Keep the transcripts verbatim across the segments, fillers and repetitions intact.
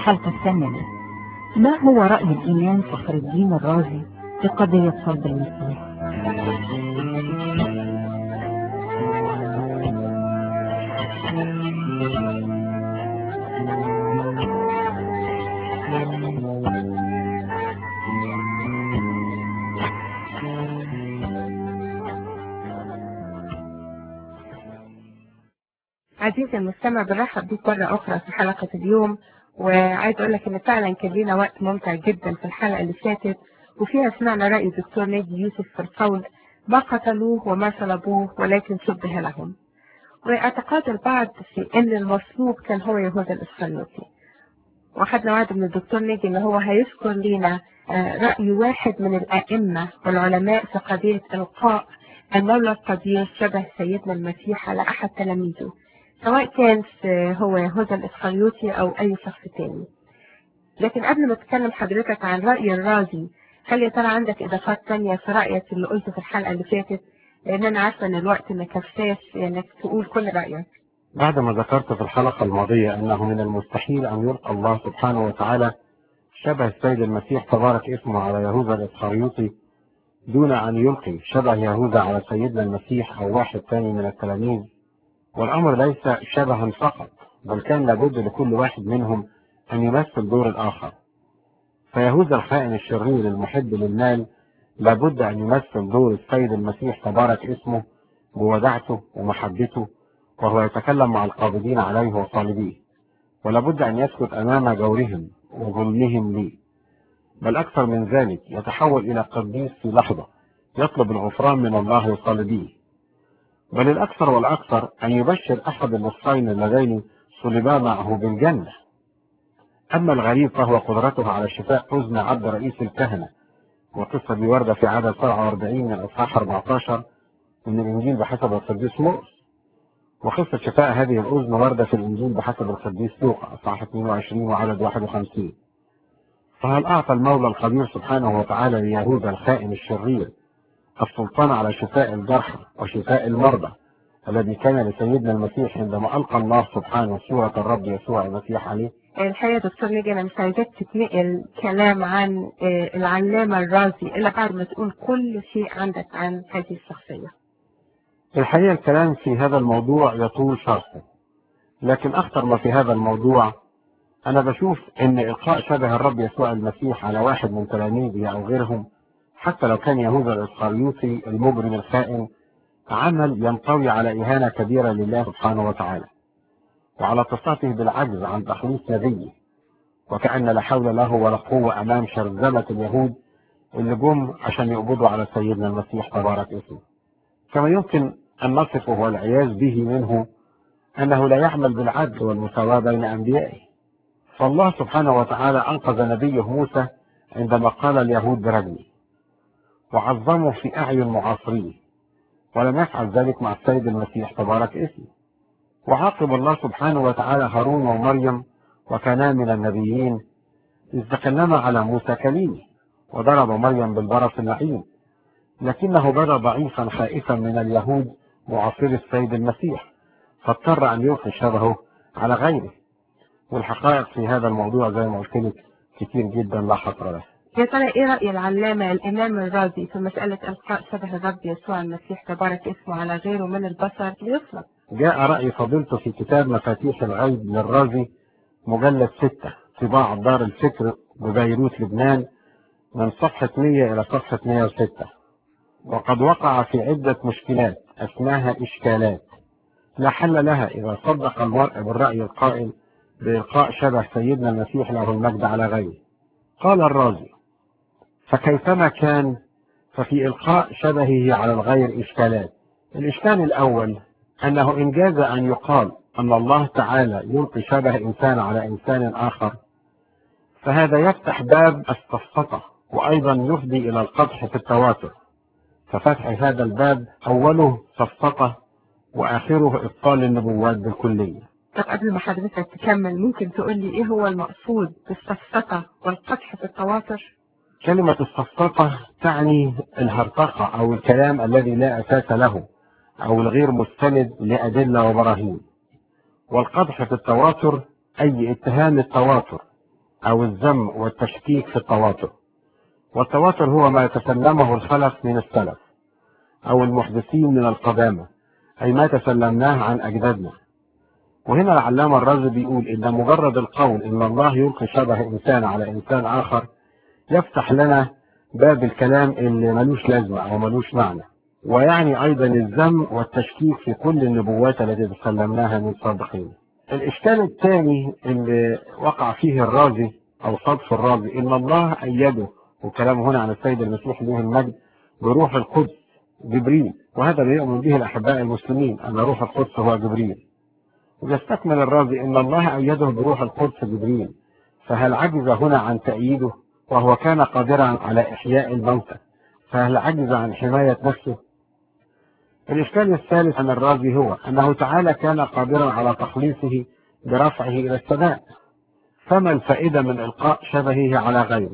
الحلقة الثامنة. ما هو رأي الإمام فخر الدين الرازي في قضية صلب المسيح؟ عزيزي المستمع، برحب بيك مرة أخرى في حلقة اليوم، وعايز أقول لك إن فعلا كان لنا وقت ممتع جدا في الحلقة اللي فاتت، وفيها سمعنا رأي الدكتور ناجي يوسف في القول ما قتلوه وما صلبوه ولكن شبه لهم. واعتقاد البعض في إن المصلوب كان هو يهوذا الإسخريوطي، وأخذنا وعد من الدكتور ناجي إن هو هيذكر لنا رأي واحد من الأئمة والعلماء في قضية إلقاء المولى القدير شبه سيدنا المسيح على أحد تلاميذه، سواء كان هو يهوذا الإسخريوطي أو أي شخص تاني. لكن قبل ما تتكلم حضرتك عن رأي الرازي، هل يا ترى عندك إضافات تانية في رأيك اللي قلته في الحلقة اللي فاتت؟ لأن أنا عارفة إن الوقت ما كفاش إنك تقول كل رأيك. بعد ما ذكرت في الحلقة الماضية أنه من المستحيل أن يلقى الله سبحانه وتعالى شبه السيد المسيح تبارك اسمه على يهوذا الإسخريوطي دون أن يلقي شبه يهوذا على سيدنا المسيح أو واحد ثاني من التلاميذ، والأمر ليس شبها فقط، بل كان لابد لكل واحد منهم أن يمثل دور الآخر. فيهوذا الخائن الشرير المحب للمال لابد أن يمثل دور السيد المسيح تبارك اسمه بوداعته ومحبته، وهو يتكلم مع القابضين عليه وصالبيه، ولابد أن يسكت أمام جورهم وظلمهم ليه، بل أكثر من ذلك يتحول إلى قديس في لحظة يطلب الغفران من الله وصالبيه، بل الأكثر والأكثر أن يبشر أحد النصين اللذين صلبا معه بالجنة. أما الغريب فهو قدرته على شفاء حزن عبد رئيس الكهنة، وقصة دي واردة في عدد سبعة وأربعين من أصحاح أربعة عشر من الإنجيل بحسب القديس مرقس، وقصة شفاء هذه الأذن واردة في الإنجيل بحسب القديس لوقا أصحاح اثنين وعشرين وعدد واحد وخمسين. فهل أعطى المولى القدير سبحانه وتعالى ليهوذا الخائن الشرير السلطان على شفاء الجرحى وشفاء المرضى الذي كان لسيدنا المسيح عندما ألقى الله سبحانه صورة الرب يسوع المسيح عليه؟ الحقيقة دكتور ناجي أنا مش عايزاك تتنقل كلام عن العلامة الرازي إلا بعد ما تقول كل شيء عندك عن هذه الشخصية. الحقيقة الكلام في هذا الموضوع يطول شرحه، لكن أخطر ما في هذا الموضوع أنا بشوف إن إلقاء شبه الرب يسوع المسيح على واحد من تلاميذه أو غيرهم، حتى لو كان يهوذا الإسخريوطي المجرم الخائن، عمل ينطوي على إهانة كبيرة لله سبحانه وتعالى، وعلى تصاته بالعجز عن تخليص نبيه، وكأن لا حول له ولا قوة أمام شرذمة اليهود اللي جم عشان يقبضوا على سيدنا المسيح تبارك اسمه. كما يمكن أن نصفه والعياذ به منه أنه لا يعمل بالعدل والمساواة بين أنبيائه. فالله سبحانه وتعالى أنقذ نبيه موسى عندما قال اليهود برجمه، وعظمه في أعين معاصريه، ولم يفعل ذلك مع السيد المسيح تبارك اسمه. وعاقب الله سبحانه وتعالى هارون ومريم وكانا من النبيين إذ تكلم على موسى كليمه، وضرب مريم بالبرص اللعين، لكنه بدا ضعيفا خائفا من اليهود معاصري السيد المسيح، فاضطر أن يلقي شبهه على غيره. والحقائق في هذا الموضوع زي ما قلت لك كتير جدا لا حصر له. يا ترى ايه رأي العلامة الإمام الرازي في مسألة إلقاء شبه الرب يسوع المسيح تبارك اسمه على غيره من البشر ليصلب؟ جاء رأي فضيلته في كتاب مفاتيح الغيب للرازي مجلد ستة طباعة دار الفكر ببيروت لبنان من صفحة مية إلى صفحة مية وستة، وقد وقع في عدة مشكلات أسماها إشكالات لا حل لها إذا صدق المرء بالرأي القائل بإلقاء شبه سيدنا المسيح له المجد على غيره. قال الرازي: فكيفما كان ففي إلقاء شبهه على الغير إشكالات. الإشكال الأول أنه إن جاز أن يقال أن الله تعالى يلقي شبه إنسان على إنسان آخر، فهذا يفتح باب السفسطة، وأيضا يفضي إلى القدح في التواتر، ففتح هذا الباب أوله سفسطة وآخره إبطال النبوات بالكلية. طب قبل ما حضرتك تكمل ممكن تقول لي إيه هو المقصود بالسفسطة والقدح في التواتر؟ كلمة السفسطة تعني الهرطقة أو الكلام الذي لا أساس له أو الغير مستند لأدلة وبراهين، والقدح في التواتر أي اتهام التواتر أو الذم والتشكيك في التواتر. والتواتر هو ما يتسلمه الخلف من السلف أو المحدثين من القدامى، أي ما تسلمناه عن أجدادنا. وهنا العلامة الرازي بيقول إن مجرد القول إن الله يلقي شبه إنسان على إنسان آخر يفتح لنا باب الكلام اللي ملوش لازمة أو ملوش معنى، ويعني أيضا الذم والتشكيك في كل النبوات التي تسلمناها من سابقين. الإشكال الثاني اللي وقع فيه الرازي أو صدف الرازي إن الله أيده، وكلامه هنا عن السيد المسيح له المجد، بروح القدس جبريل، وهذا بيؤمن به الأحباء المسلمين أن روح القدس هو جبريل. ويستكمل الرازي إن الله أيده بروح القدس جبريل، فهل عجز هنا عن تأييده وهو كان قادرا على إحياء الموتى؟ فهل عجز عن حماية نفسه؟ الإشكال الثالث عن الرازي هو أنه تعالى كان قادرا على تخليصه برفعه إلى السماء، فما الفائدة من إلقاء شبهه على غيره؟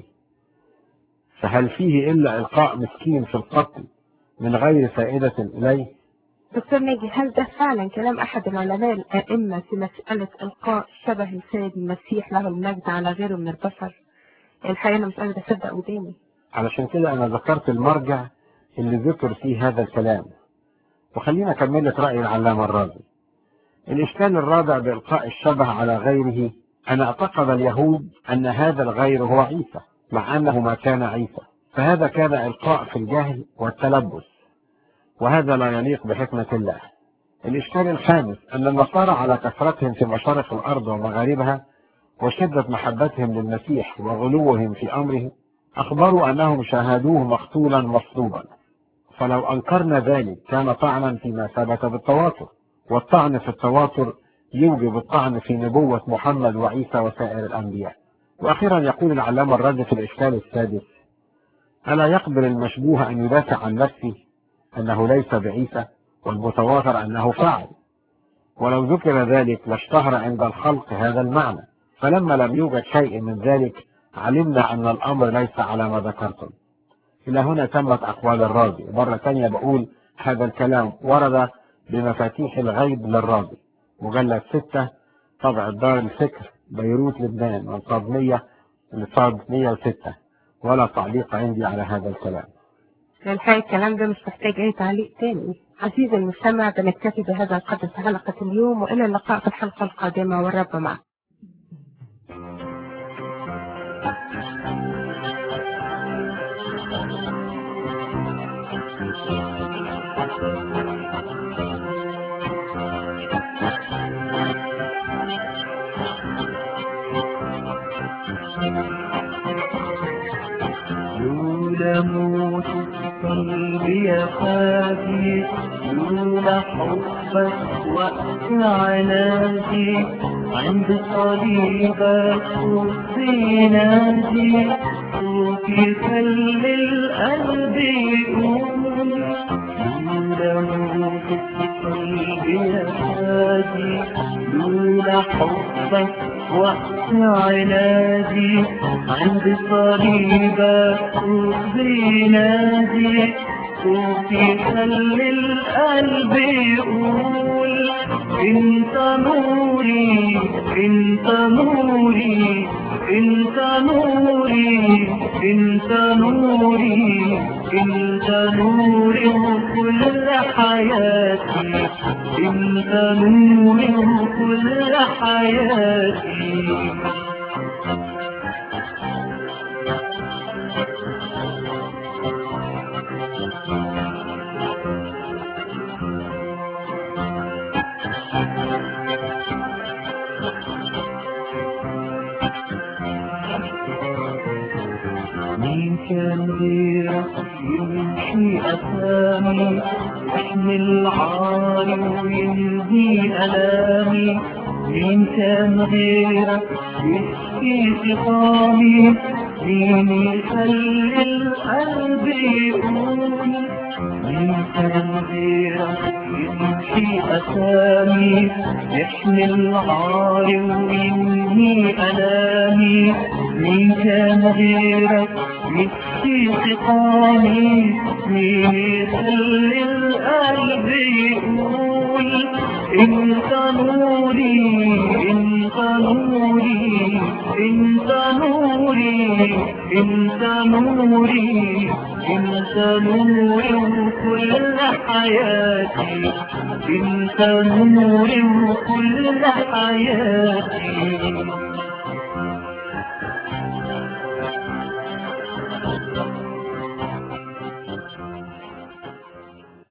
فهل فيه إلا إلقاء مسكين في القتل من غير فائدة إليه؟ دكتور ناجي، هل ده فعلا كلام أحد العلماء الأئمة في مسألة إلقاء شبه السيد المسيح له المجد على غيره من البشر؟ الحقيقة أنا مش قادرة أصدق وداني. علشان كده أنا ذكرت المرجع اللي ذكر فيه هذا الكلام، وخلينا أكمل لك رأي العلامة الرازي. الإشكال الرابع بإلقاء الشبه على غيره أن اعتقد اليهود أن هذا الغير هو عيسى، مع أنه ما كان عيسى، فهذا كان إلقاء في الجهل والتلبس، وهذا لا يليق بحكمة الله. الإشكال الخامس أن النصارى على كثرتهم في مشارق الأرض ومغاربها وشدة محبتهم للمسيح وغلوهم في أمره أخبروا أنهم شاهدوه مقتولا مصلوبا، فلو أنكرنا ذلك كان طعنا فيما ثبت بالتواتر، والطعن في التواتر يوجب الطعن في نبوة محمد وعيسى وسائر الأنبياء. وأخيرا يقول العلامة الرازي في الإشكال السادس: ألا يقبل المشبوه أن يدافع عن نفسه أنه ليس بعيسى، والمتواتر أنه فاعل؟ ولو ذكر ذلك لاشتهر عند الخلق هذا المعنى، فلما لم يوجد شيء من ذلك علمنا أن الأمر ليس على ما ذكرتم. إلى هنا تمت أقوال الرازي. مرة ثانية بقول هذا الكلام ورد بمفاتيح الغيب للرازي، مجلد ستة، طبع دار الفكر، بيروت لبنان، من صاد مية لصاد مية وستة، ولا تعليق عندي على هذا الكلام. الحقيقة الكلام ده مش محتاج أي تعليق تاني. عزيزي المستمع، بنكتفي بهذا القدر في حلقة اليوم، وإلى اللقاء في الحلقة القادمة، والرب معك. لولا موت القلب يا خافي، لولا حبك وقت عنادي، عند صليبك صوتي نادي، صوتي خلي القلب يقول. لولا موت القلب يا خافي، لولا حبك وقت عنادي، عند صليبك صوتي نادي، صوتي خلي القلب يقول. انت نوري انت نوري انت نوري انت نوري انت نوري وكل حياتي، انت نوري وكل حياتي. مين كان غيرك يمشي أسامي، يحمل عاري وينهي ألامي؟ مين كان غيرك يشفي سقامي؟ مين يخلي القلب يقول؟ مين كان غيرك يمشي أسامي، يحمل عاري وينهي ألامي؟ مين كان غيرك يشفي سقامي؟ مين يخلي القلب يقول؟ انت نوري انت نوري انت نوري انت نوري انت نوري وكل حياتي انت نوري وكل حياتي